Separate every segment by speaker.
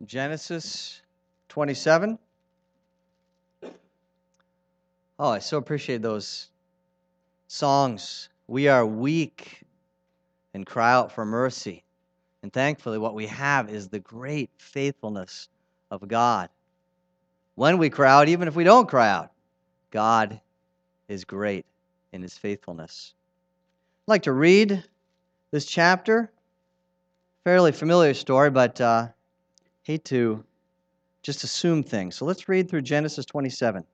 Speaker 1: Genesis 27. Oh, I so appreciate those songs. We are weak and cry out for mercy. And thankfully, what we have is the great faithfulness of God. When we cry out, even if we don't cry out, God is great in his faithfulness. I'd like to read this chapter. Fairly familiar story, but hate to just assume things. So let's read through Genesis 27.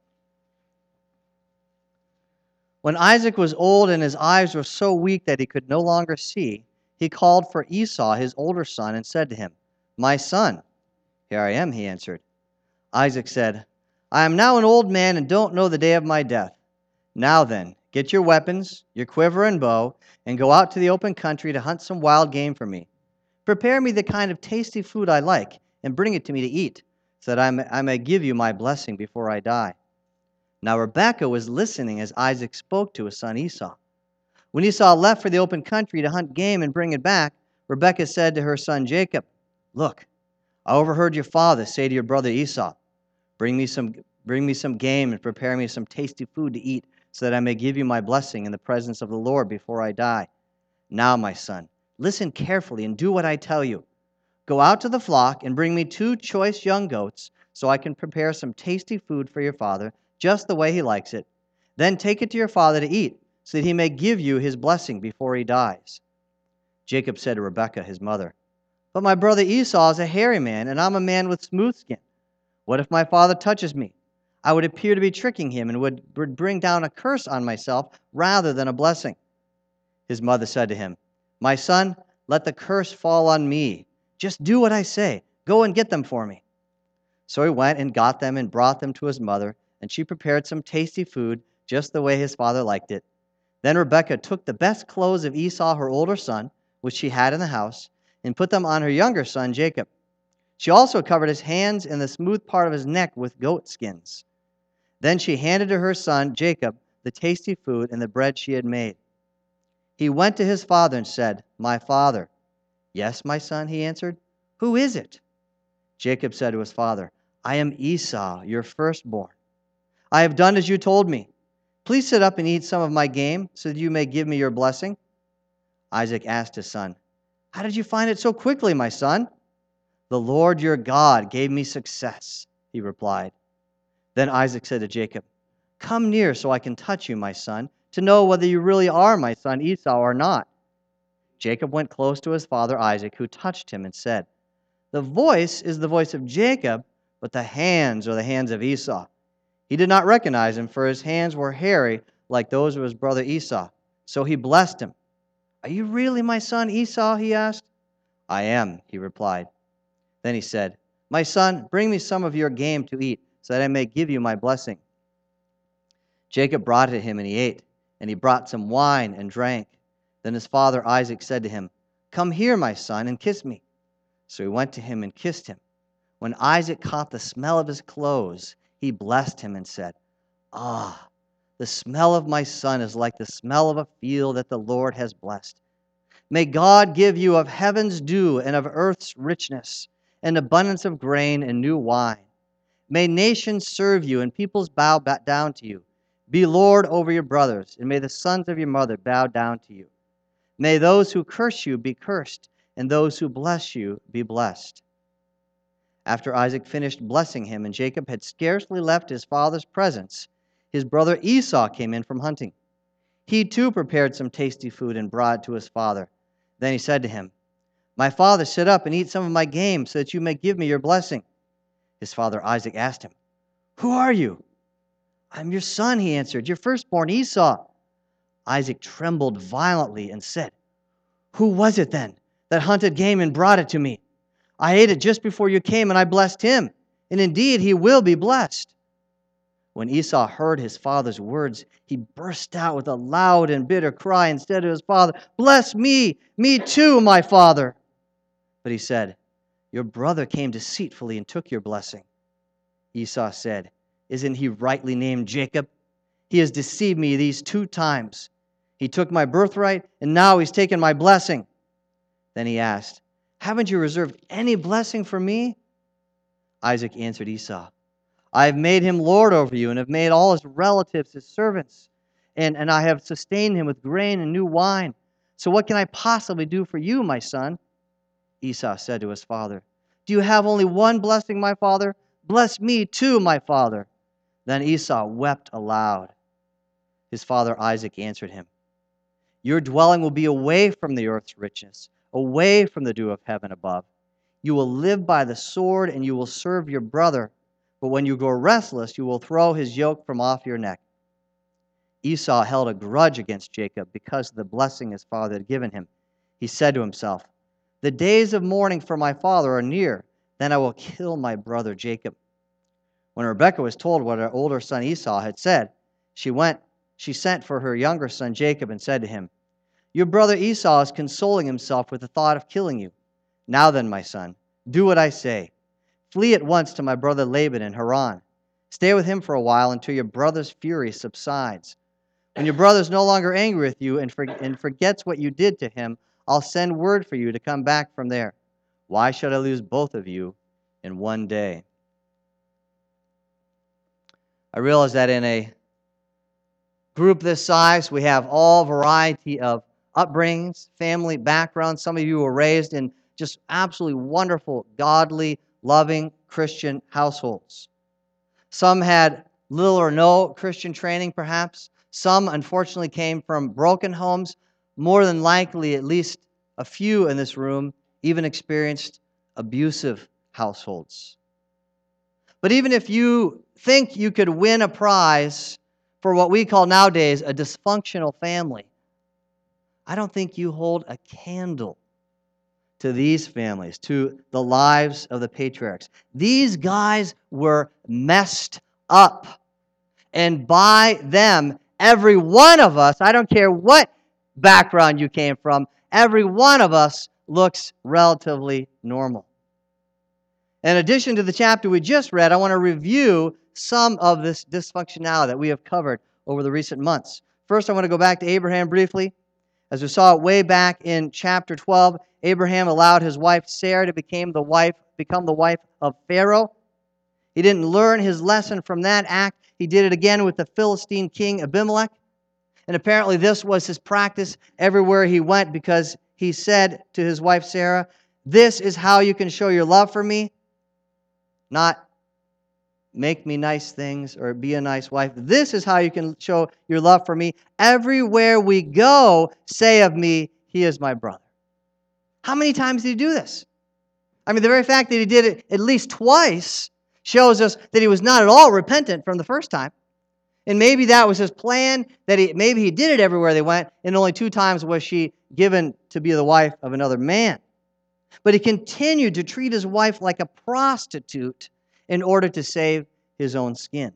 Speaker 1: When Isaac was old and his eyes were so weak that he could no longer see, he called for Esau, his older son, and said to him, "My son." "Here I am," he answered. Isaac said, "I am now an old man and don't know the day of my death. Now then, get your weapons, your quiver and bow, and go out to the open country to hunt some wild game for me. Prepare me the kind of tasty food I like, and bring it to me to eat, so that I may give you my blessing before I die." Now Rebekah was listening as Isaac spoke to his son Esau. When Esau left for the open country to hunt game and bring it back, Rebekah said to her son Jacob, "Look, I overheard your father say to your brother Esau, Bring me some game and prepare me some tasty food to eat, so that I may give you my blessing in the presence of the Lord before I die. Now, my son, listen carefully and do what I tell you. Go out to the flock and bring me 2 choice young goats, so I can prepare some tasty food for your father, just the way he likes it. Then take it to your father to eat, so that he may give you his blessing before he dies." Jacob said to Rebekah, his mother, "But my brother Esau is a hairy man, and I'm a man with smooth skin. What if my father touches me? I would appear to be tricking him and would bring down a curse on myself rather than a blessing." His mother said to him, "My son, let the curse fall on me. Just do what I say. Go and get them for me." So he went and got them and brought them to his mother, and she prepared some tasty food just the way his father liked it. Then Rebekah took the best clothes of Esau, her older son, which she had in the house, and put them on her younger son, Jacob. She also covered his hands and the smooth part of his neck with goat skins. Then she handed to her son, Jacob, the tasty food and the bread she had made. He went to his father and said, "My father." "Yes, my son," he answered. "Who is it?" Jacob said to his father, "I am Esau, your firstborn. I have done as you told me. Please sit up and eat some of my game, so that you may give me your blessing." Isaac asked his son, "How did you find it so quickly, my son?" "The Lord your God gave me success," he replied. Then Isaac said to Jacob, "Come near so I can touch you, my son, to know whether you really are my son Esau or not." Jacob went close to his father Isaac, who touched him and said, "The voice is the voice of Jacob, but the hands are the hands of Esau." He did not recognize him, for his hands were hairy like those of his brother Esau. So he blessed him. "Are you really my son Esau?" he asked. "I am," he replied. Then he said, "My son, bring me some of your game to eat, so that I may give you my blessing." Jacob brought it to him, and he ate, and he brought some wine and drank. Then his father Isaac said to him, "Come here, my son, and kiss me." So he went to him and kissed him. When Isaac caught the smell of his clothes, he blessed him and said, "Ah, the smell of my son is like the smell of a field that the Lord has blessed. May God give you of heaven's dew and of earth's richness, and abundance of grain and new wine. May nations serve you and peoples bow down to you. Be Lord over your brothers, and may the sons of your mother bow down to you. May those who curse you be cursed, and those who bless you be blessed." After Isaac finished blessing him, and Jacob had scarcely left his father's presence, his brother Esau came in from hunting. He too prepared some tasty food and brought it to his father. Then he said to him, "My father, sit up and eat some of my game, so that you may give me your blessing." His father Isaac asked him, "Who are you?" "I'm your son," he answered, "your firstborn Esau." Isaac trembled violently and said, "Who was it then that hunted game and brought it to me? I ate it just before you came, and I blessed him, and indeed he will be blessed." When Esau heard his father's words, he burst out with a loud and bitter cry and said to his father, "Bless me too, my father." But he said, "Your brother came deceitfully and took your blessing." Esau said, "Isn't he rightly named Jacob? He has deceived me these 2 times. He took my birthright, and now he's taken my blessing." Then he asked, "Haven't you reserved any blessing for me?" Isaac answered Esau, I have made him lord over you, and have made all his relatives his servants, and I have sustained him with grain and new wine. So what can I possibly do for you, my son? Esau said to his father, Do you have only one blessing, my father? Bless me too, my father. Then Esau wept aloud. His father Isaac answered him, Your dwelling will be away from the earth's richness, away from the dew of heaven above. You will live by the sword, and you will serve your brother. But when you grow restless, you will throw his yoke from off your neck. Esau held a grudge against Jacob because of the blessing his father had given him. He said to himself, The days of mourning for my father are near. Then I will kill my brother Jacob. When Rebekah was told what her older son Esau had said, she sent for her younger son Jacob and said to him, Your brother Esau is consoling himself with the thought of killing you. Now then, my son, do what I say. Flee at once to my brother Laban in Haran. Stay with him for a while until your brother's fury subsides. When your brother is no longer angry with you and forgets what you did to him, I'll send word for you to come back from there. Why should I lose both of you in one day? I realize that in a group this size, we have all variety of upbringings, family backgrounds. Some of you were raised in just absolutely wonderful, godly, loving Christian households. Some had little or no Christian training, perhaps. Some, unfortunately, came from broken homes. More than likely, at least a few in this room even experienced abusive households. But even if you think you could win a prize for what we call nowadays a dysfunctional family, I don't think you hold a candle to these families, to the lives of the patriarchs. These guys were messed up. And by them, every one of us, I don't care what background you came from, every one of us looks relatively normal. In addition to the chapter we just read, I want to review some of this dysfunctionality that we have covered over the recent months. First, I want to go back to Abraham briefly. As we saw it way back in chapter 12, Abraham allowed his wife Sarah to become the wife of Pharaoh. He didn't learn his lesson from that act. He did it again with the Philistine king Abimelech. And apparently this was his practice everywhere he went, because he said to his wife Sarah, This is how you can show your love for me. Not make me nice things or be a nice wife. This is how you can show your love for me. Everywhere we go, say of me, he is my brother. How many times did he do this? I mean, the very fact that he did it at least twice shows us that he was not at all repentant from the first time. And maybe that was his plan, that maybe he did it everywhere they went, and only 2 times was she given to be the wife of another man. But he continued to treat his wife like a prostitute in order to save his own skin.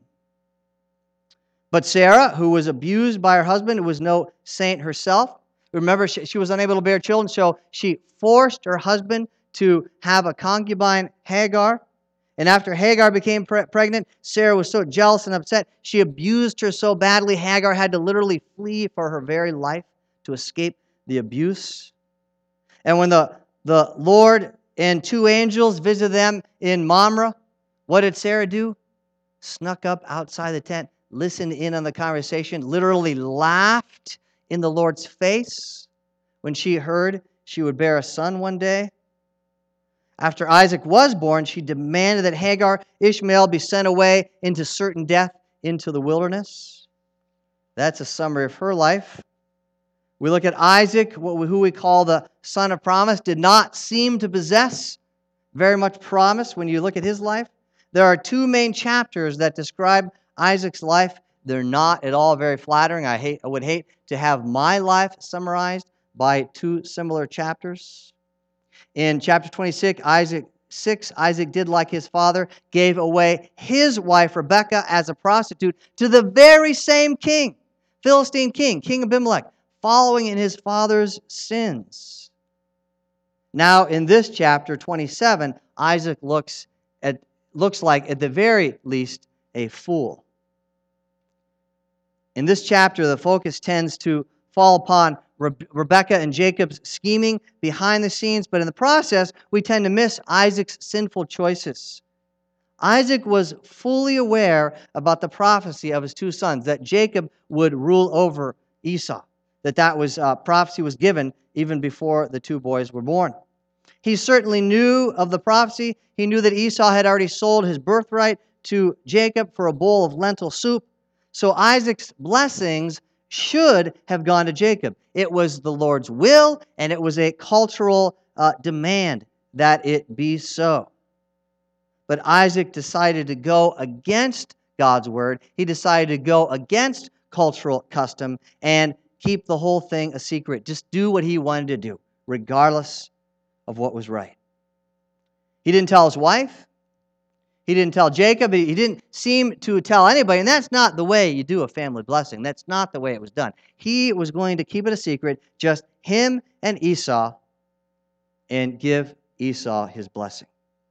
Speaker 1: But Sarah, who was abused by her husband, was no saint herself. Remember, she was unable to bear children, so she forced her husband to have a concubine, Hagar. And after Hagar became pregnant, Sarah was so jealous and upset, she abused her so badly, Hagar had to literally flee for her very life to escape the abuse. And when the Lord and 2 angels visited them in Mamre, what did Sarah do? Snuck up outside the tent, listened in on the conversation, literally laughed in the Lord's face when she heard she would bear a son one day. After Isaac was born, she demanded that Hagar, Ishmael, be sent away into certain death into the wilderness. That's a summary of her life. We look at Isaac, who we call the son of promise, did not seem to possess very much promise when you look at his life. There are 2 main chapters that describe Isaac's life. They're not at all very flattering. I would hate to have my life summarized by 2 similar chapters. In chapter 26, Isaac did like his father, gave away his wife Rebekah as a prostitute to the very same king, Philistine king, King Abimelech, following in his father's sins. Now, in this chapter 27, Isaac looks like, at the very least, a fool. In this chapter, the focus tends to fall upon Rebekah and Jacob's scheming behind the scenes, but in the process, we tend to miss Isaac's sinful choices. Isaac was fully aware about the prophecy of his two sons, that Jacob would rule over Esau, that was prophecy was given even before the two boys were born. He certainly knew of the prophecy. He knew that Esau had already sold his birthright to Jacob for a bowl of lentil soup. So Isaac's blessings should have gone to Jacob. It was the Lord's will, and it was a cultural demand that it be so. But Isaac decided to go against God's word. He decided to go against cultural custom and keep the whole thing a secret. Just do what he wanted to do, regardless of what was right. He didn't tell his wife. He didn't tell Jacob. He didn't seem to tell anybody. And that's not the way you do a family blessing. That's not the way it was done. He was going to keep it a secret, just him and Esau, and give Esau his blessing.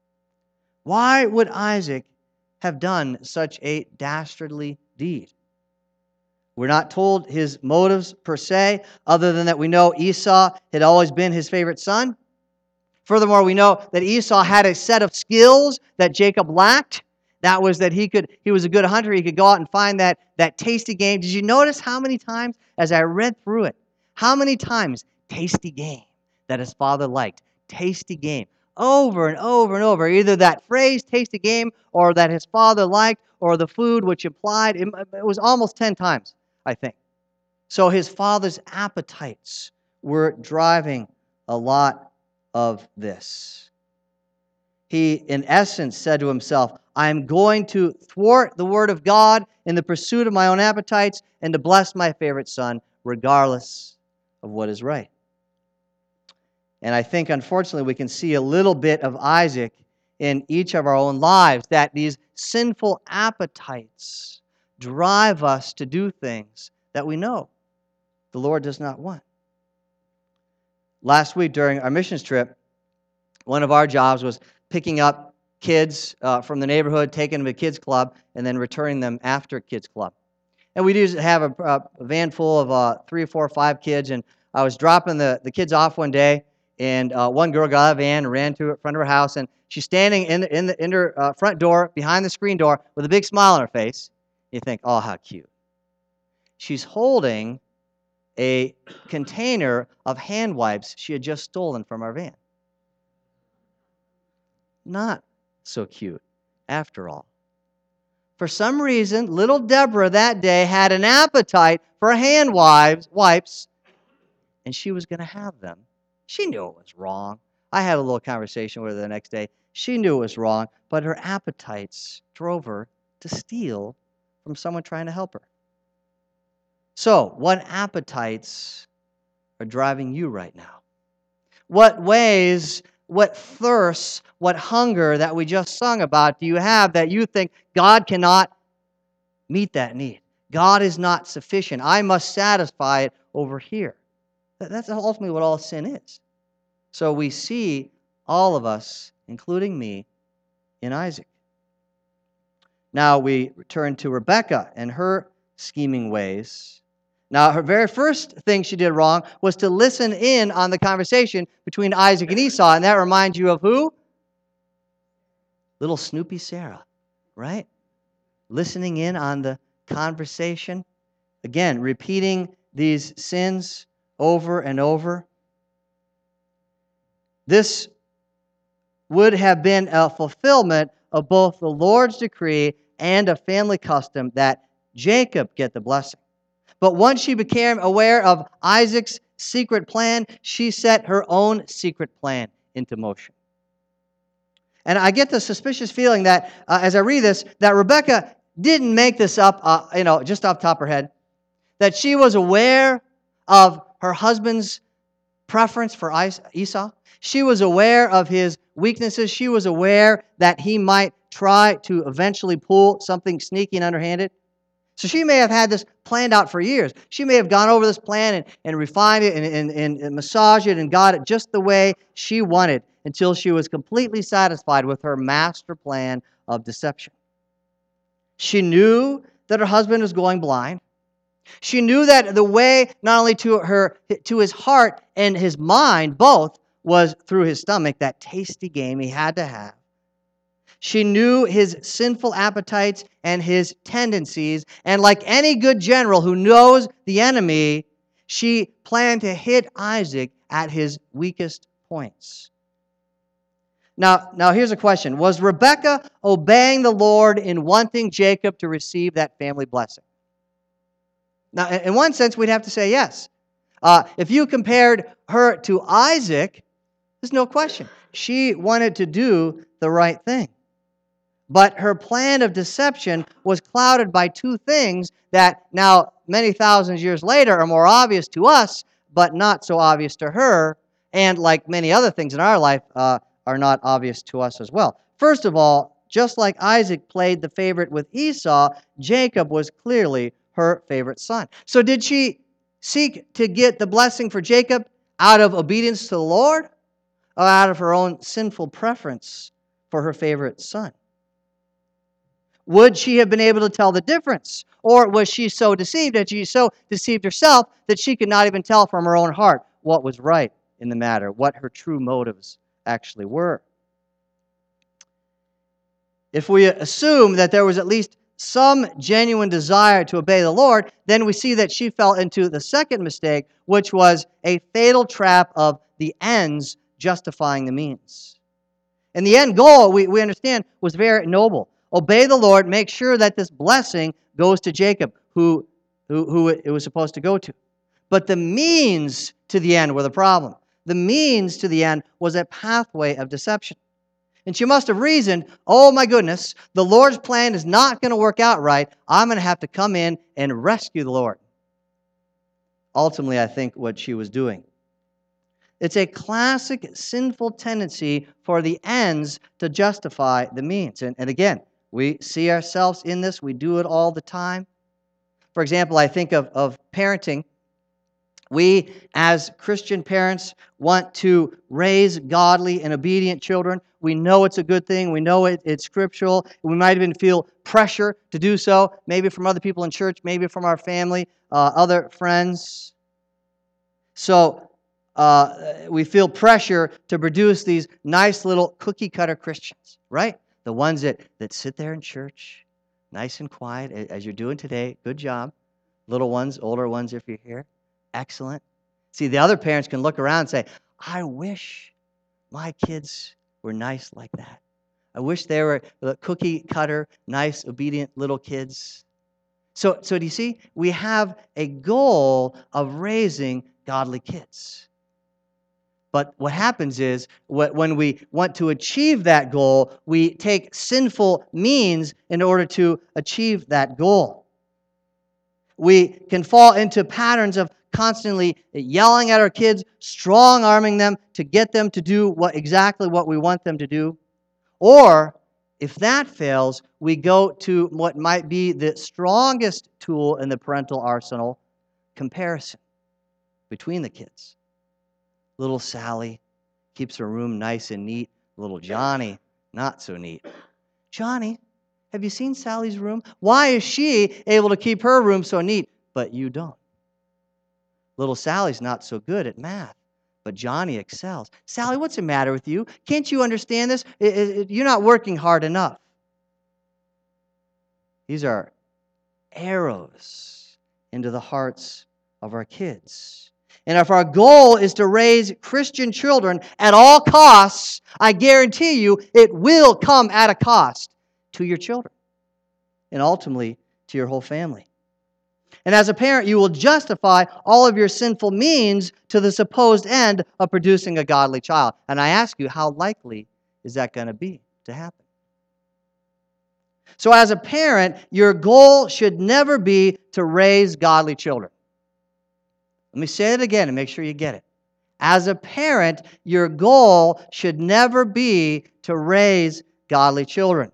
Speaker 1: Why would Isaac have done such a dastardly deed? We're not told his motives per se, other than that we know Esau had always been his favorite son. Furthermore, we know that Esau had a set of skills that Jacob lacked. That was that he was a good hunter. He could go out and find that tasty game. Did you notice how many times, as I read through it, how many times tasty game that his father liked? Tasty game. Over and over and over. Either that phrase, tasty game, or that his father liked, or the food, which implied, it was almost 10 times, I think. So his father's appetites were driving a lot of this. He, in essence, said to himself, I'm going to thwart the word of God in the pursuit of my own appetites and to bless my favorite son, regardless of what is right. And I think, unfortunately, we can see a little bit of Isaac in each of our own lives, that these sinful appetites drive us to do things that we know the Lord does not want. Last week during our missions trip, one of our jobs was picking up kids from the neighborhood, taking them to kids club, and then returning them after kids club. And we do have a van full of 3 or 4 or 5 kids, and I was dropping the kids off one day, and one girl got out of the van and ran to the front of her house, and she's standing in her front door, behind the screen door, with a big smile on her face. You think, oh, how cute. She's holding a container of hand wipes she had just stolen from our van. Not so cute, after all. For some reason, little Deborah that day had an appetite for hand wipes, and she was going to have them. She knew it was wrong. I had a little conversation with her the next day. She knew it was wrong, but her appetites drove her to steal from someone trying to help her. So, what appetites are driving you right now? What ways, what thirsts, what hunger that we just sung about do you have that you think God cannot meet that need? God is not sufficient. I must satisfy it over here. That's ultimately what all sin is. So we see all of us, including me, in Isaac. Now we return to Rebekah and her scheming ways. Now, her very first thing she did wrong was to listen in on the conversation between Isaac and Esau, and that reminds you of who? Little Snoopy Sarah, right? Listening in on the conversation. Again, repeating these sins over and over. This would have been a fulfillment of both the Lord's decree and a family custom that Jacob get the blessing. But once she became aware of Isaac's secret plan, she set her own secret plan into motion. And I get the suspicious feeling that, as I read this, that Rebekah didn't make this up, just off the top of her head. That she was aware of her husband's preference for Esau. She was aware of his weaknesses. She was aware that he might try to eventually pull something sneaky and underhanded. So she may have had this planned out for years. She may have gone over this plan and refined it and massaged it and got it just the way she wanted until she was completely satisfied with her master plan of deception. She knew that her husband was going blind. She knew that the way not only to his heart and his mind both was through his stomach, that tasty game he had to have. She knew his sinful appetites and his tendencies, and like any good general who knows the enemy, she planned to hit Isaac at his weakest points. Now here's a question. Was Rebekah obeying the Lord in wanting Jacob to receive that family blessing? Now, in one sense, we'd have to say yes. If you compared her to Isaac, there's no question. She wanted to do the right thing. But her plan of deception was clouded by two things that now, many thousands years later, are more obvious to us, but not so obvious to her, and like many other things in our life, are not obvious to us as well. First of all, just like Isaac played the favorite with Esau, Jacob was clearly her favorite son. So did she seek to get the blessing for Jacob out of obedience to the Lord, or out of her own sinful preference for her favorite son? Would she have been able to tell the difference? Or was she so deceived that she so deceived herself that she could not even tell from her own heart what was right in the matter, what her true motives actually were? If we assume that there was at least some genuine desire to obey the Lord, then we see that she fell into the second mistake, which was a fatal trap of the ends justifying the means. And the end goal, we understand, was very noble. Obey the Lord, make sure that this blessing goes to Jacob, who it was supposed to go to. But the means to the end were the problem. The means to the end was a pathway of deception. And she must have reasoned, oh my goodness, the Lord's plan is not going to work out right. I'm going to have to come in and rescue the Lord. Ultimately, I think what she was doing. It's a classic sinful tendency for the ends to justify the means. And again, we see ourselves in this. We do it all the time. For example, I think of parenting. We, as Christian parents, want to raise godly and obedient children. We know it's a good thing. We know it's scriptural. We might even feel pressure to do so, maybe from other people in church, maybe from our family, other friends. So we feel pressure to produce these nice little cookie-cutter Christians, right? The ones that sit there in church, nice and quiet, as you're doing today. Good job. Little ones, older ones if you're here. Excellent. See, the other parents can look around and say, I wish my kids were nice like that. I wish they were cookie-cutter, nice, obedient little kids. So do you see? We have a goal of raising godly kids. But what happens is, when we want to achieve that goal, we take sinful means in order to achieve that goal. We can fall into patterns of constantly yelling at our kids, strong-arming them to get them to do exactly what we want them to do. Or, if that fails, we go to what might be the strongest tool in the parental arsenal, comparison between the kids. Little Sally keeps her room nice and neat. Little Johnny, not so neat. Johnny, have you seen Sally's room? Why is she able to keep her room so neat, but you don't? Little Sally's not so good at math, but Johnny excels. Sally, what's the matter with you? Can't you understand this? You're not working hard enough. These are arrows into the hearts of our kids. And if our goal is to raise Christian children at all costs, I guarantee you it will come at a cost to your children and ultimately to your whole family. And as a parent, you will justify all of your sinful means to the supposed end of producing a godly child. And I ask you, how likely is that going to be to happen? So as a parent, your goal should never be to raise godly children. Let me say it again and make sure you get it. As a parent, your goal should never be to raise godly children.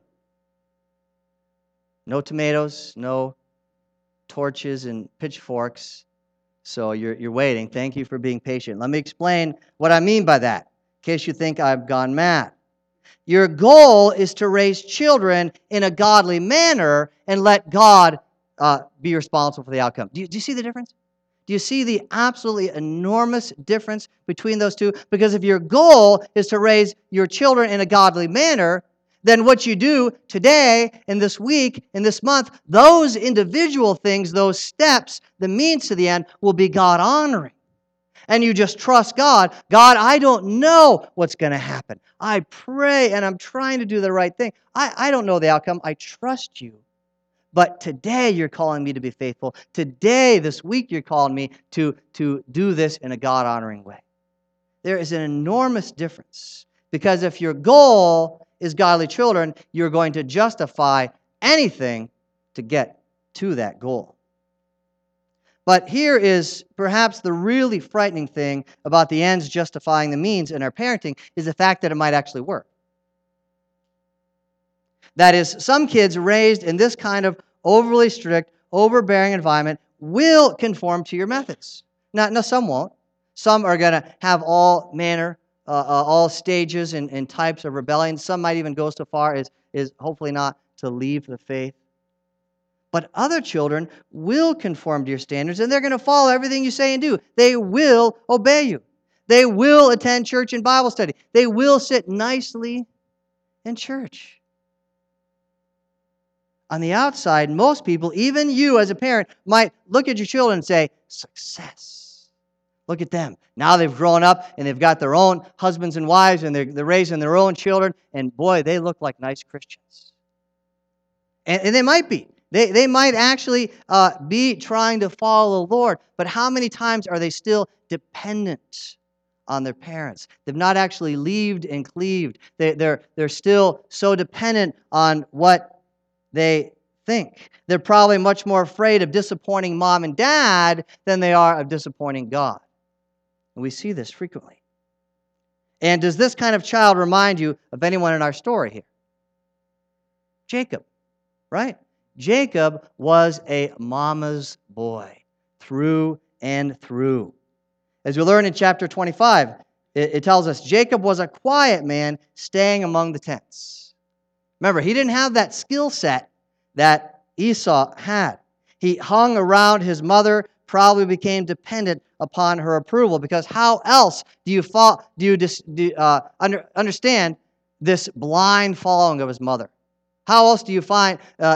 Speaker 1: No tomatoes, no torches and pitchforks. So you're waiting. Thank you for being patient. Let me explain what I mean by that, in case you think I've gone mad. Your goal is to raise children in a godly manner and let God be responsible for the outcome. Do you see the difference? Do you see the absolutely enormous difference between those two? Because if your goal is to raise your children in a godly manner, then what you do today, in this week, in this month, those individual things, those steps, the means to the end, will be God-honoring. And you just trust God. God, I don't know what's going to happen. I pray, and I'm trying to do the right thing. I don't know the outcome. I trust you. But today you're calling me to be faithful. Today, this week, you're calling me to do this in a God-honoring way. There is an enormous difference. Because if your goal is godly children, you're going to justify anything to get to that goal. But here is perhaps the really frightening thing about the ends justifying the means in our parenting is the fact that it might actually work. That is, some kids raised in this kind of overly strict, overbearing environment will conform to your methods. Now, some won't. Some are going to have all manner, all stages and types of rebellion. Some might even go so far as hopefully not to leave the faith. But other children will conform to your standards, and they're going to follow everything you say and do. They will obey you. They will attend church and Bible study. They will sit nicely in church. On the outside, most people, even you as a parent, might look at your children and say, success. Look at them. Now they've grown up and they've got their own husbands and wives and they're raising their own children, and boy, they look like nice Christians. And they might be. They might actually be trying to follow the Lord, but how many times are they still dependent on their parents? They've not actually leaved and cleaved. They're still so dependent on what they think. They're probably much more afraid of disappointing mom and dad than they are of disappointing God. And we see this frequently. And does this kind of child remind you of anyone in our story here? Jacob, right? Jacob was a mama's boy through and through. As we learn in chapter 25, it tells us Jacob was a quiet man staying among the tents. Remember, he didn't have that skill set that Esau had. He hung around his mother, probably became dependent upon her approval, because how else do you understand this blind following of his mother? How else do you define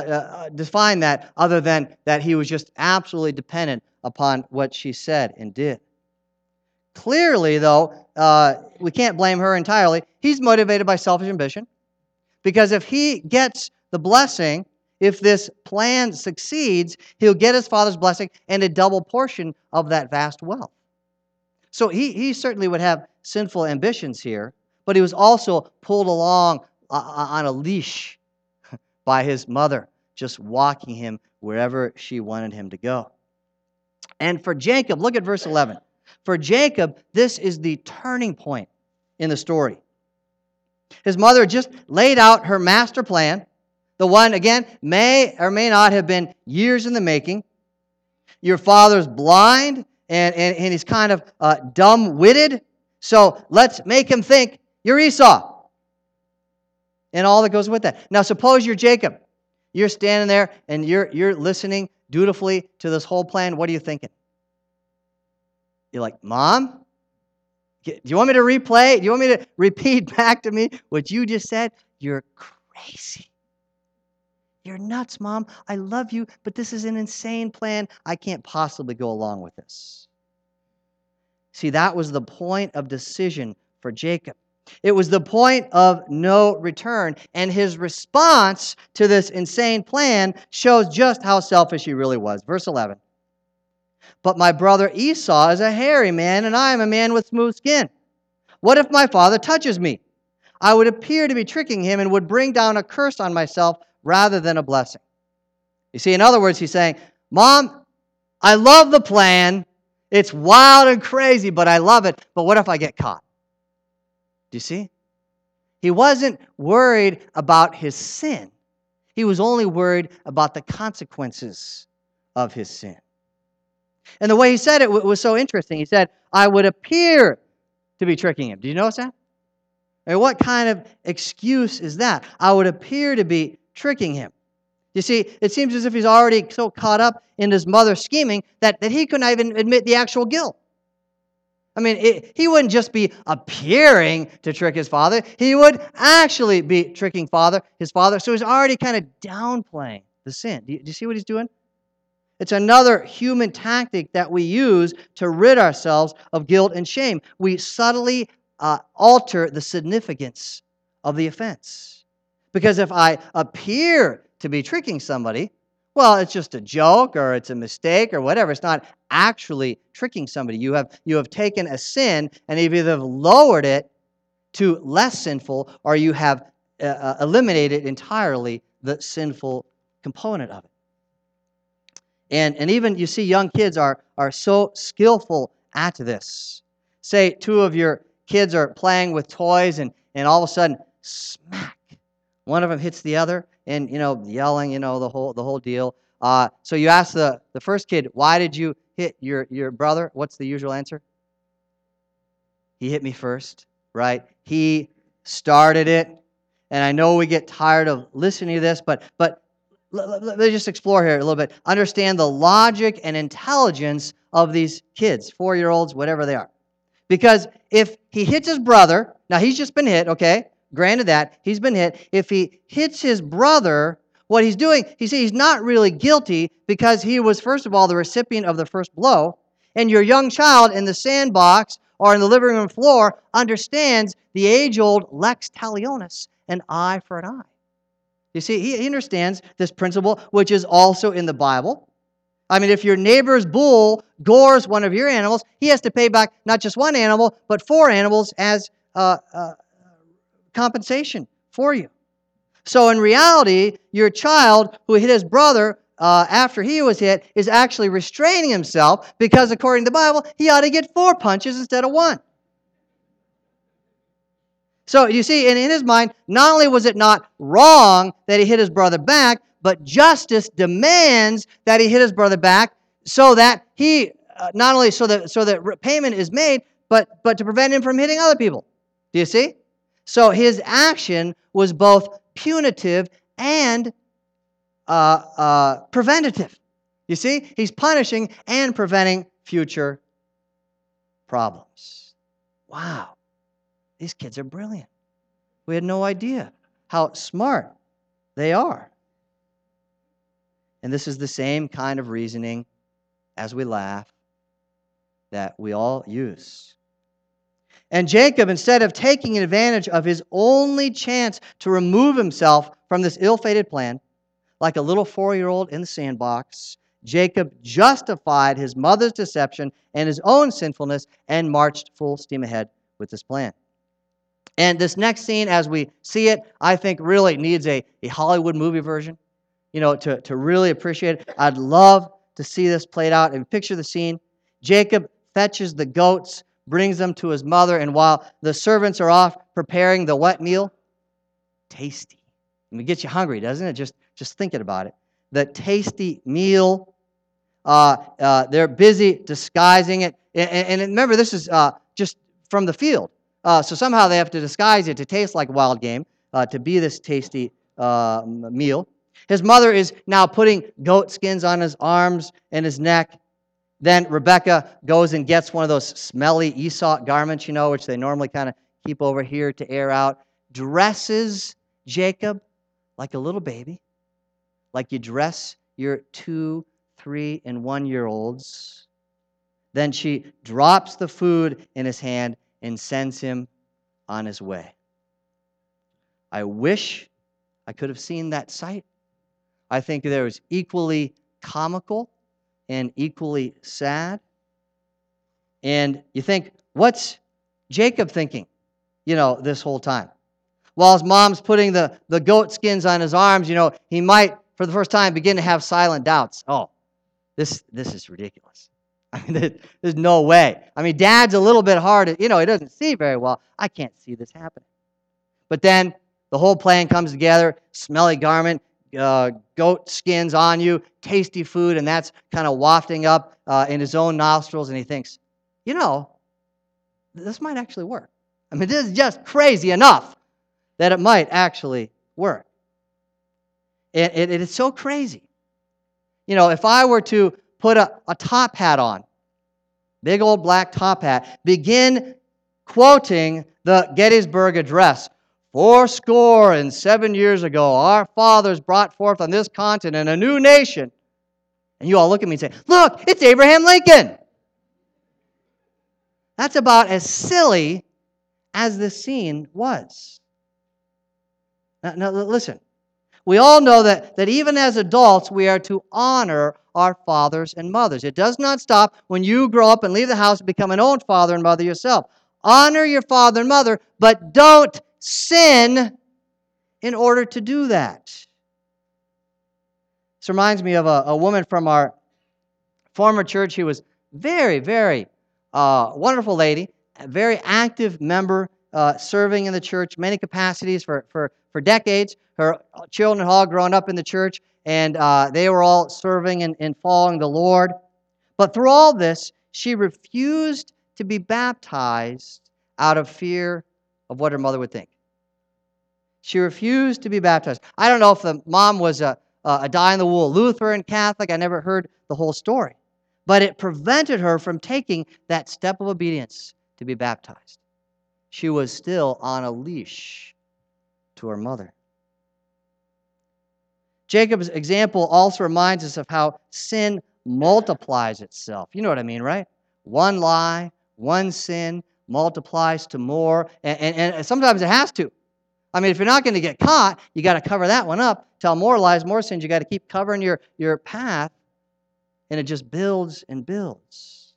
Speaker 1: that other than that he was just absolutely dependent upon what she said and did? Clearly, though, we can't blame her entirely. He's motivated by selfish ambition, because if he gets the blessing, if this plan succeeds, he'll get his father's blessing and a double portion of that vast wealth. So he certainly would have sinful ambitions here, but he was also pulled along on a leash by his mother, just walking him wherever she wanted him to go. And for Jacob, look at verse 11. For Jacob, this is the turning point in the story. His mother just laid out her master plan. The one, again, may or may not have been years in the making. Your father's blind and he's kind of dumb-witted, so let's make him think you're Esau. And all that goes with that. Now, suppose you're Jacob. You're standing there and you're listening dutifully to this whole plan. What are you thinking? You're like, Mom, do you want me to replay? Do you want me to repeat back to me what you just said? You're crazy. You're nuts, Mom. I love you, but this is an insane plan. I can't possibly go along with this. See, that was the point of decision for Jacob. It was the point of no return, and his response to this insane plan shows just how selfish he really was. Verse 11. But my brother Esau is a hairy man, and I am a man with smooth skin. What if my father touches me? I would appear to be tricking him and would bring down a curse on myself rather than a blessing. You see, in other words, he's saying, Mom, I love the plan. It's wild and crazy, but I love it. But what if I get caught? Do you see? He wasn't worried about his sin. He was only worried about the consequences of his sin. And the way he said it was so interesting. He said, I would appear to be tricking him. Do you notice that? I mean, what kind of excuse is that? I would appear to be tricking him. You see, it seems as if he's already so caught up in his mother's scheming that he couldn't even admit the actual guilt. I mean, he wouldn't just be appearing to trick his father. He would actually be tricking his father. So he's already kind of downplaying the sin. Do you see what he's doing? It's another human tactic that we use to rid ourselves of guilt and shame. We subtly alter the significance of the offense. Because if I appear to be tricking somebody, well, it's just a joke or it's a mistake or whatever. It's not actually tricking somebody. You have taken a sin and you've either lowered it to less sinful or you have eliminated entirely the sinful component of it. And even, you see, young kids are so skillful at this. Say two of your kids are playing with toys and all of a sudden, smack, one of them hits the other and, yelling, the whole deal. So you ask the first kid, why did you hit your brother? What's the usual answer? He hit me first, right? He started it. And I know we get tired of listening to this, but let's just explore here a little bit. Understand the logic and intelligence of these kids, 4-year-olds, whatever they are. Because if he hits his brother, now he's just been hit, okay? Granted that, he's been hit. If he hits his brother, what he's doing, he's not really guilty because he was, first of all, the recipient of the first blow. And your young child in the sandbox or in the living room floor understands the age-old lex talionis, an eye for an eye. You see, he understands this principle, which is also in the Bible. I mean, if your neighbor's bull gores one of your animals, he has to pay back not just one animal, but 4 animals as compensation for you. So in reality, your child who hit his brother after he was hit is actually restraining himself because, according to the Bible, he ought to get 4 punches instead of 1. So you see, in his mind, not only was it not wrong that he hit his brother back, but justice demands that he hit his brother back so that he, not only so that payment is made, but to prevent him from hitting other people. Do you see? So his action was both punitive and preventative. You see? He's punishing and preventing future problems. Wow. These kids are brilliant. We had no idea how smart they are. And this is the same kind of reasoning, as we laugh, that we all use. And Jacob, instead of taking advantage of his only chance to remove himself from this ill-fated plan, like a little 4-year-old in the sandbox, Jacob justified his mother's deception and his own sinfulness and marched full steam ahead with this plan. And this next scene, as we see it, I think really needs a Hollywood movie version, to really appreciate it. I'd love to see this played out. And picture the scene. Jacob fetches the goats, brings them to his mother, and while the servants are off preparing the wet meal, tasty. I mean, it gets you hungry, doesn't it? Just thinking about it. The tasty meal. They're busy disguising it. And remember, this is just from the field. So somehow they have to disguise it to taste like wild game, to be this tasty meal. His mother is now putting goat skins on his arms and his neck. Then Rebecca goes and gets one of those smelly Esau garments, which they normally kind of keep over here to air out. Dresses Jacob like a little baby, like you dress your 2, 3, and 1-year-olds. Then she drops the food in his hand and sends him on his way. I wish I could have seen that sight. I think there was equally comical and equally sad. And you think, what's Jacob thinking, this whole time? While his mom's putting the goat skins on his arms, he might, for the first time, begin to have silent doubts. Oh, this is ridiculous. I mean, there's no way. I mean, Dad's a little bit hard. He doesn't see very well. I can't see this happening. But then the whole plan comes together. Smelly garment, goat skins on you, tasty food, and that's kind of wafting up in his own nostrils. And he thinks, this might actually work. I mean, this is just crazy enough that it might actually work. It is so crazy. If I were to put a top hat on, big old black top hat, begin quoting the Gettysburg Address. 7 years ago, our fathers brought forth on this continent a new nation. And you all look at me and say, look, it's Abraham Lincoln. That's about as silly as the scene was. Now listen. We all know that even as adults, we are to honor our fathers and mothers. It does not stop when you grow up and leave the house and become an own father and mother yourself. Honor your father and mother, but don't sin in order to do that. This reminds me of a woman from our former church. She was very, very wonderful lady, a very active member, serving in the church, many capacities for decades. Her children had all grown up in the church, and they were all serving and following the Lord. But through all this, she refused to be baptized out of fear of what her mother would think. She refused to be baptized. I don't know if the mom was a dyed-in-the-wool Lutheran Catholic. I never heard the whole story. But it prevented her from taking that step of obedience to be baptized. She was still on a leash to her mother. Jacob's example also reminds us of how sin multiplies itself. You know what I mean, right? One lie, one sin multiplies to more, and sometimes it has to. I mean, if you're not going to get caught, you got to cover that one up. Tell more lies, more sins. You got to keep covering your path, and it just builds and builds.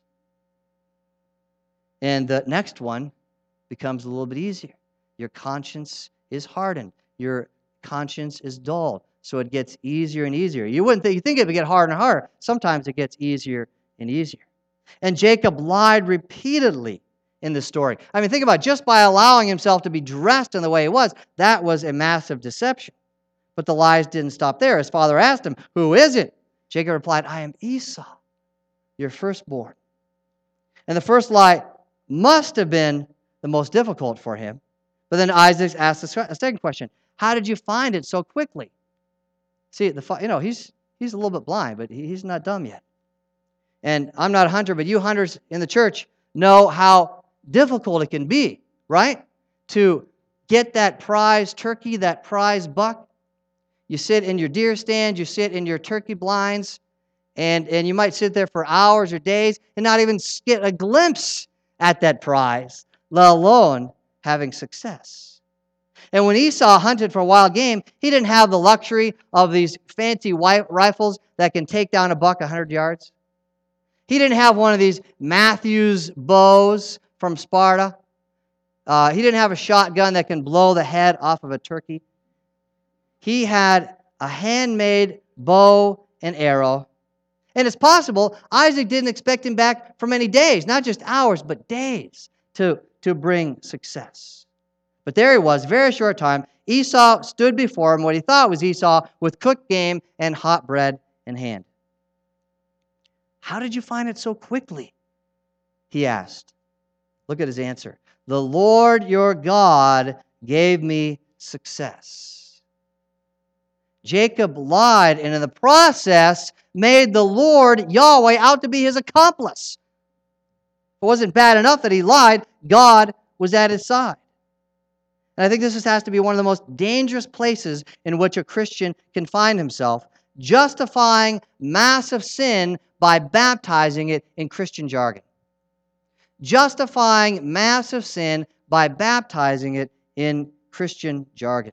Speaker 1: And the next one becomes a little bit easier. Your conscience is hardened. Your conscience is dulled. So it gets easier and easier. You think it would get harder and harder. Sometimes it gets easier and easier. And Jacob lied repeatedly in the story. I mean, think about it. Just by allowing himself to be dressed in the way he was, that was a massive deception. But the lies didn't stop there. His father asked him, "Who is it?" Jacob replied, "I am Esau, your firstborn." And the first lie must have been the most difficult for him. But then Isaac asked a second question. How did you find it so quickly? See, he's a little bit blind, but he's not dumb yet. And I'm not a hunter, but you hunters in the church know how difficult it can be, right? To get that prize turkey, that prize buck. You sit in your deer stand, you sit in your turkey blinds, and you might sit there for hours or days and not even get a glimpse at that prize, let alone having success. And when Esau hunted for wild game, he didn't have the luxury of these fancy rifles that can take down a buck 100 yards. He didn't have one of these Matthews bows from Sparta. He didn't have a shotgun that can blow the head off of a turkey. He had a handmade bow and arrow. And it's possible Isaac didn't expect him back for many days, not just hours, but days to bring success. But there he was, very short time. Esau stood before him, what he thought was Esau, with cooked game and hot bread in hand. "How did you find it so quickly?" he asked. Look at his answer. "The Lord your God gave me success." Jacob lied, and in the process made the Lord Yahweh out to be his accomplice. It wasn't bad enough that he lied. God was at his side. And I think this has to be one of the most dangerous places in which a Christian can find himself, justifying massive sin by baptizing it in Christian jargon. Justifying massive sin by baptizing it in Christian jargon.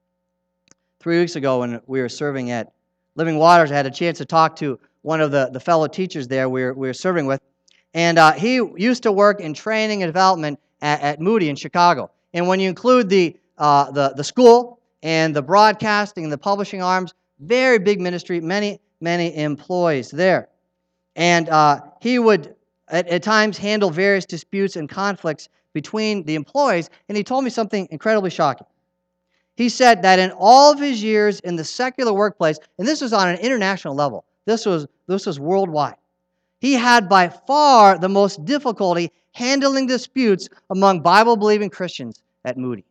Speaker 1: 3 weeks ago when we were serving at Living Waters, I had a chance to talk to one of the fellow teachers there we were serving with. And he used to work in training and development at Moody in Chicago. And when you include the school and the broadcasting and the publishing arms, very big ministry, many employees there. And he would at times handle various disputes and conflicts between the employees. And he told me something incredibly shocking. He said that in all of his years in the secular workplace, and this was on an international level, this was worldwide, he had by far the most difficulty handling disputes among Bible-believing Christians at Moody.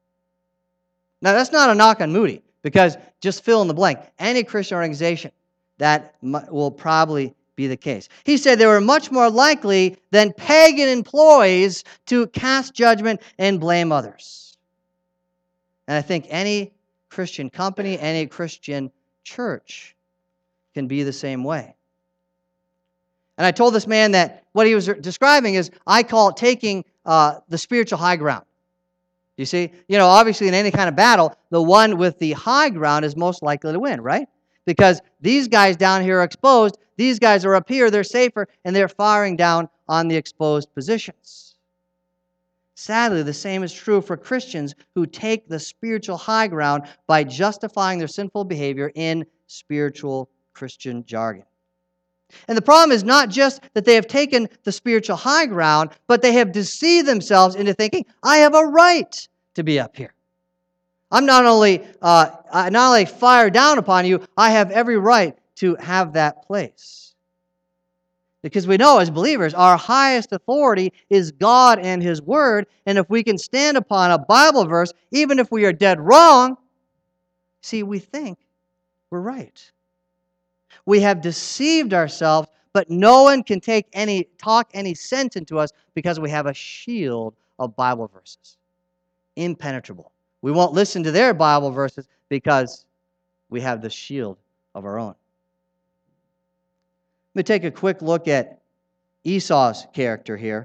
Speaker 1: Now, that's not a knock on Moody, because just fill in the blank. Any Christian organization, that will probably be the case. He said they were much more likely than pagan employees to cast judgment and blame others. And I think any Christian company, any Christian church can be the same way. And I told this man that what he was describing is, I call it taking the spiritual high ground. You see, obviously in any kind of battle, the one with the high ground is most likely to win, right? Because these guys down here are exposed, these guys are up here, they're safer, and they're firing down on the exposed positions. Sadly, the same is true for Christians who take the spiritual high ground by justifying their sinful behavior in spiritual Christian jargon. And the problem is not just that they have taken the spiritual high ground, but they have deceived themselves into thinking, I have a right to be up here. I'm not only fire down upon you, I have every right to have that place. Because we know as believers, our highest authority is God and His Word, and if we can stand upon a Bible verse, even if we are dead wrong, see, we think we're right. We have deceived ourselves, but no one can talk any sense into us because we have a shield of Bible verses. Impenetrable. We won't listen to their Bible verses because we have the shield of our own. Let me take a quick look at Esau's character here.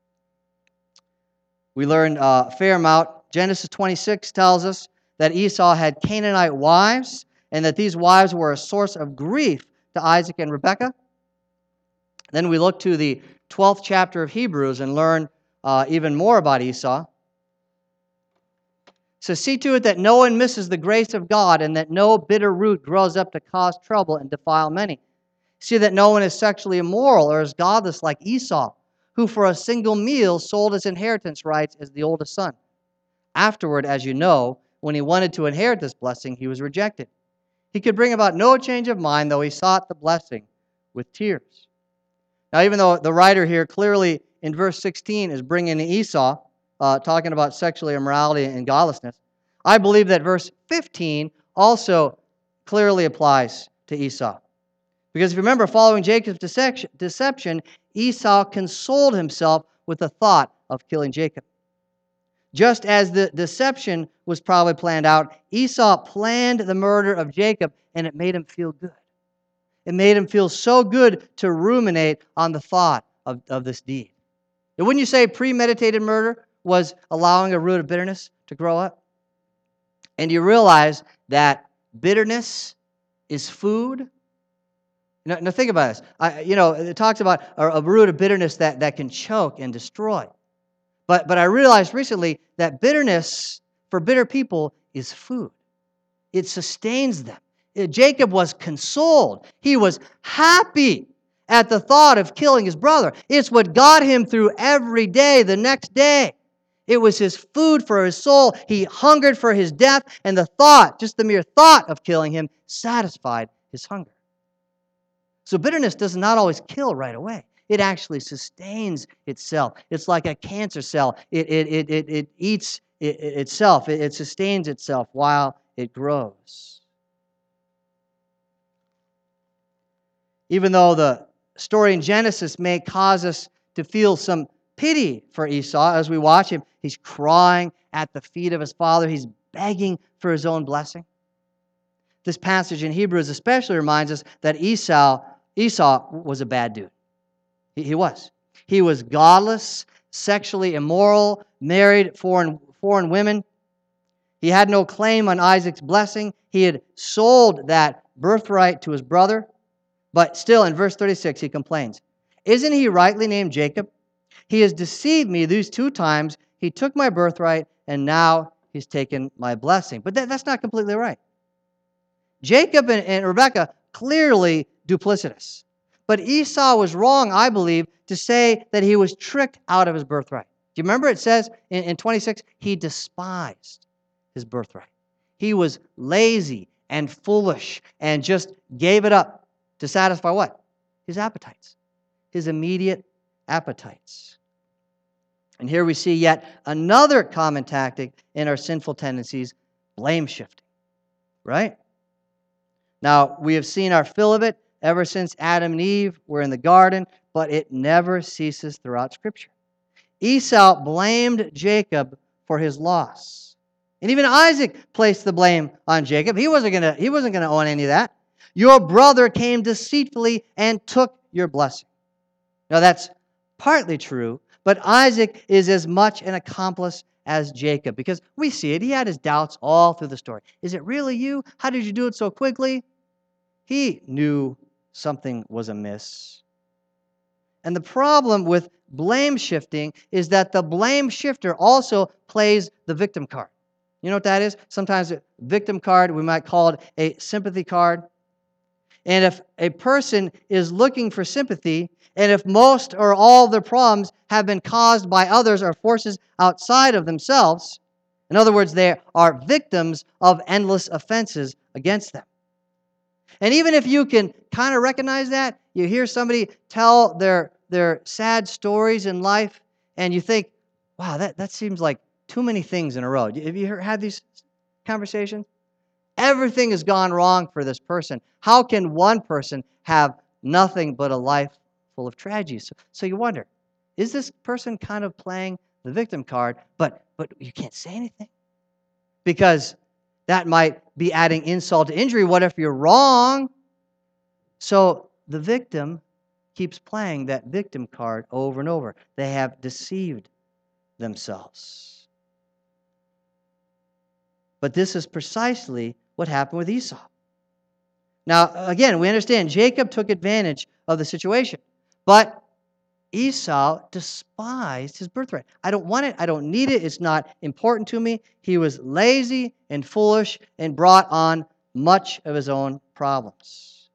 Speaker 1: We learned a fair amount. Genesis 26 tells us that Esau had Canaanite wives, and that these wives were a source of grief to Isaac and Rebekah. Then we look to the 12th chapter of Hebrews and learn even more about Esau. So see to it that no one misses the grace of God, and that no bitter root grows up to cause trouble and defile many. See that no one is sexually immoral or is godless like Esau, who for a single meal sold his inheritance rights as the oldest son. Afterward, as you know, when he wanted to inherit this blessing, he was rejected. He could bring about no change of mind, though he sought the blessing with tears. Now, even though the writer here clearly in verse 16 is bringing Esau, talking about sexual immorality and godlessness, I believe that verse 15 also clearly applies to Esau. Because if you remember, following Jacob's deception, Esau consoled himself with the thought of killing Jacob. Just as the deception was probably planned out, Esau planned the murder of Jacob, and it made him feel good. It made him feel so good to ruminate on the thought of this deed. And wouldn't you say premeditated murder was allowing a root of bitterness to grow up? And you realize that bitterness is food. Now think about this. It talks about a root of bitterness that can choke and destroy. But I realized recently that bitterness for bitter people is food. It sustains them. Jacob was consoled. He was happy at the thought of killing his brother. It's what got him through every day the next day. It was his food for his soul. He hungered for his death, and just the mere thought of killing him satisfied his hunger. So bitterness does not always kill right away. It actually sustains itself. It's like a cancer cell. It eats itself. It sustains itself while it grows. Even though the story in Genesis may cause us to feel some pity for Esau as we watch him, he's crying at the feet of his father. He's begging for his own blessing. This passage in Hebrews especially reminds us that Esau was a bad dude. He was. He was godless, sexually immoral, married foreign women. He had no claim on Isaac's blessing. He had sold that birthright to his brother. But still, in verse 36, he complains, "Isn't he rightly named Jacob? He has deceived me these 2 times. He took my birthright, and now he's taken my blessing." But that's not completely right. Jacob and Rebekah clearly duplicitous. But Esau was wrong, I believe, to say that he was tricked out of his birthright. Do you remember it says in 26, he despised his birthright. He was lazy and foolish and just gave it up to satisfy what? His appetites. His immediate appetites. And here we see yet another common tactic in our sinful tendencies, blame shifting. Right? Now, we have seen our fill of it ever since Adam and Eve were in the garden, but it never ceases throughout Scripture. Esau blamed Jacob for his loss. And even Isaac placed the blame on Jacob. He wasn't gonna own any of that. Your brother came deceitfully and took your blessing. Now that's partly true, but Isaac is as much an accomplice as Jacob, because we see it. He had his doubts all through the story. Is it really you? How did you do it so quickly? He knew something was amiss. And the problem with blame shifting is that the blame shifter also plays the victim card. You know what that is? Sometimes a victim card, we might call it a sympathy card. And if a person is looking for sympathy, and if most or all of their problems have been caused by others or forces outside of themselves, in other words, they are victims of endless offenses against them. And even if you can kind of recognize that, you hear somebody tell their sad stories in life, and you think, wow, that seems like too many things in a row. Have you had these conversations? Everything has gone wrong for this person. How can one person have nothing but a life full of tragedies? So you wonder, is this person kind of playing the victim card, but you can't say anything? Because that might be adding insult to injury. What if you're wrong? So the victim keeps playing that victim card over and over. They have deceived themselves. But this is precisely what happened with Esau. Now, again, we understand Jacob took advantage of the situation, but Esau despised his birthright. I don't want it. I don't need it. It's not important to me. He was lazy and foolish and brought on much of his own problems.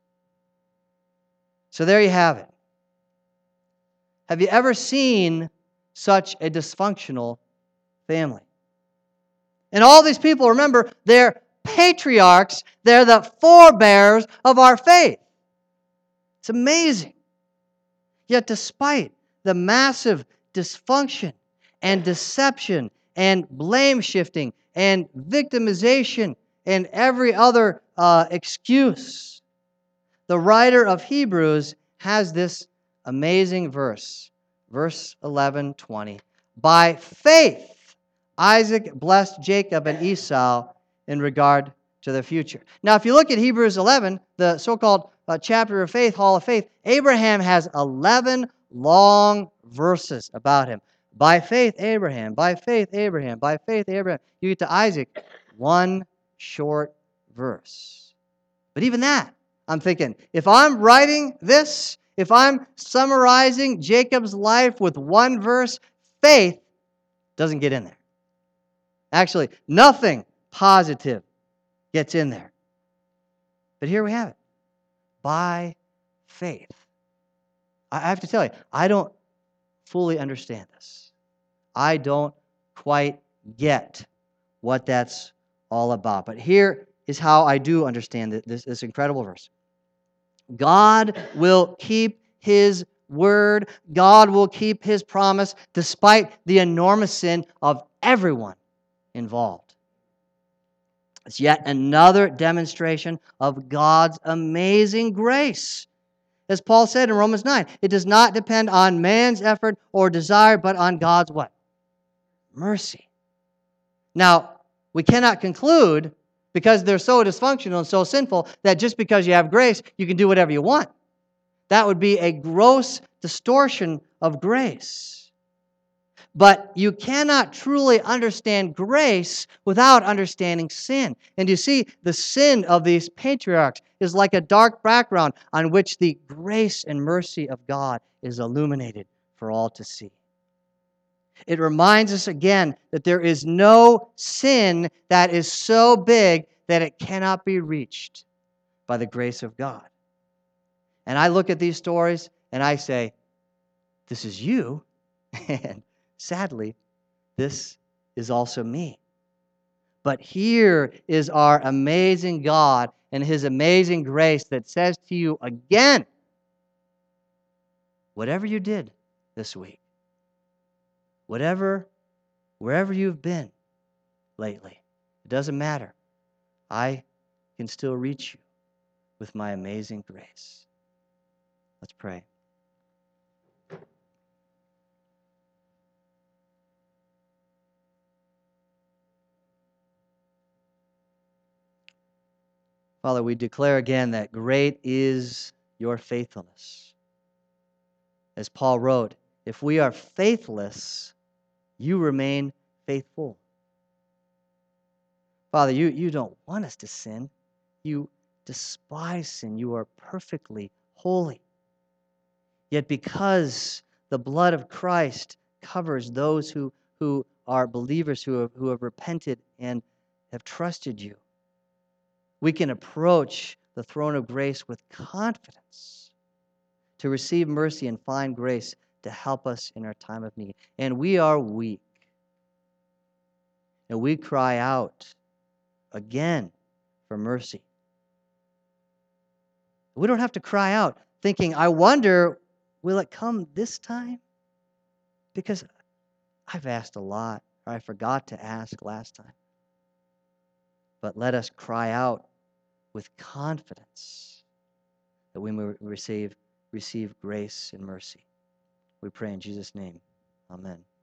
Speaker 1: So there you have it. Have you ever seen such a dysfunctional family? And all these people, remember, they're patriarchs. They're the forebears of our faith. It's amazing. Yet despite the massive dysfunction and deception and blame shifting and victimization and every other excuse, the writer of Hebrews has this amazing verse, verse 11:20. By faith, Isaac blessed Jacob and Esau in regard to their future. Now, if you look at Hebrews 11, the so-called chapter of faith, hall of faith, Abraham has 11 long verses about him. By faith, Abraham. By faith, Abraham. By faith, Abraham. You get to Isaac, one short verse. But even that, I'm thinking, if I'm writing this, if I'm summarizing Jacob's life with one verse, faith doesn't get in there. Actually, nothing positive gets in there. But here we have it. By faith. I have to tell you, I don't fully understand this. I don't quite get what that's all about. But here is how I do understand this incredible verse. God will keep His word. God will keep His promise despite the enormous sin of everyone involved. It's yet another demonstration of God's amazing grace. As Paul said in Romans 9, it does not depend on man's effort or desire, but on God's what? Mercy. Now, we cannot conclude, because they're so dysfunctional and so sinful, that just because you have grace, you can do whatever you want. That would be a gross distortion of grace. But you cannot truly understand grace without understanding sin. And you see, the sin of these patriarchs is like a dark background on which the grace and mercy of God is illuminated for all to see. It reminds us again that there is no sin that is so big that it cannot be reached by the grace of God. And I look at these stories and I say, this is you, and sadly, this is also me. But here is our amazing God and His amazing grace that says to you again, whatever you did this week, wherever you've been lately, it doesn't matter. I can still reach you with my amazing grace. Let's pray. Father, we declare again that great is your faithfulness. As Paul wrote, if we are faithless, you remain faithful. Father, you don't want us to sin. You despise sin. You are perfectly holy. Yet because the blood of Christ covers those who are believers, who have repented and have trusted you, we can approach the throne of grace with confidence to receive mercy and find grace to help us in our time of need. And we are weak. And we cry out again for mercy. We don't have to cry out thinking, I wonder, will it come this time? Because I've asked a lot, or I forgot to ask last time. But let us cry out with confidence that we may receive grace and mercy. We pray in Jesus' name. Amen.